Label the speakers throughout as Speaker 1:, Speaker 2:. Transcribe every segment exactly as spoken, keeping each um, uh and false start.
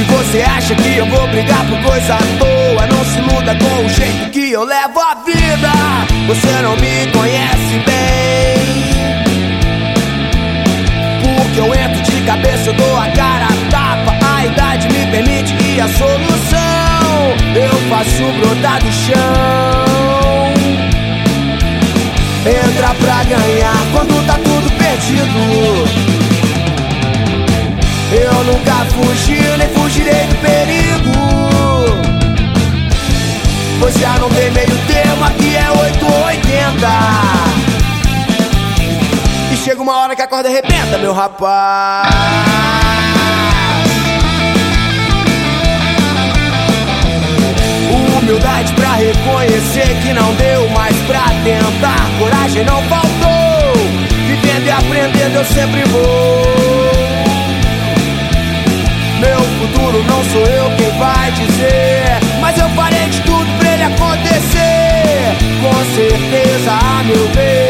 Speaker 1: Você acha que eu vou brigar por coisa à toa? Não se muda com o jeito que eu levo a vida. Você não me conhece bem, porque eu entro de cabeça, eu dou a cara a tapa. A idade me permite e a solução eu faço brotar do chão. Entra pra ganhar quando tá tudo perdido. Eu nunca fugi, nem fugirei do perigo. Pois já não tem meio termo, aqui é oito ou oitenta. E chega uma hora que a corda arrebenta, meu rapaz. Humildade pra reconhecer que não deu, mas pra tentar coragem não faltou. Vivendo e aprendendo eu sempre vou. Meu futuro não sou eu quem vai dizer, mas eu farei de tudo pra ele acontecer. Com certeza, a meu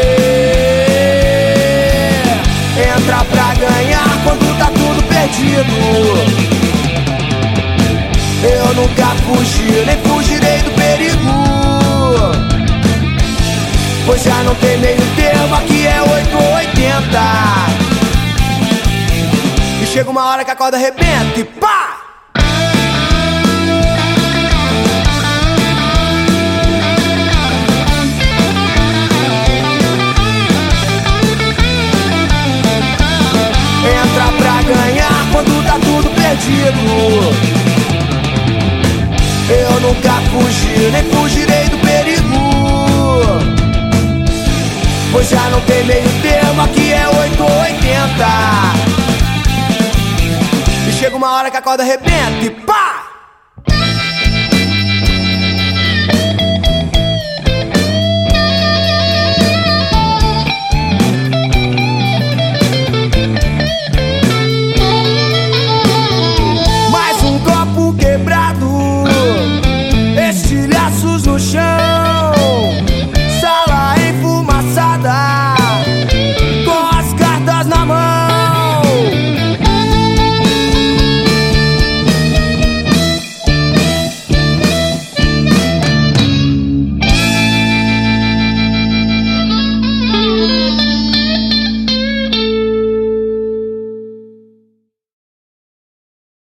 Speaker 1: ver. Entra pra ganhar quando tá tudo perdido. Eu nunca fugi, nem fugirei do perigo. Pois já não tem meio termo, aqui é oito ou oitenta. E chega uma hora que a corda arrebenta e pá! Entra pra ganhar quando tá tudo perdido. Eu nunca fugi, nem fugirei do perigo. Pois já não tem meio termo, aqui é oito ou oitenta. E chega uma hora que a corda arrebenta e pá!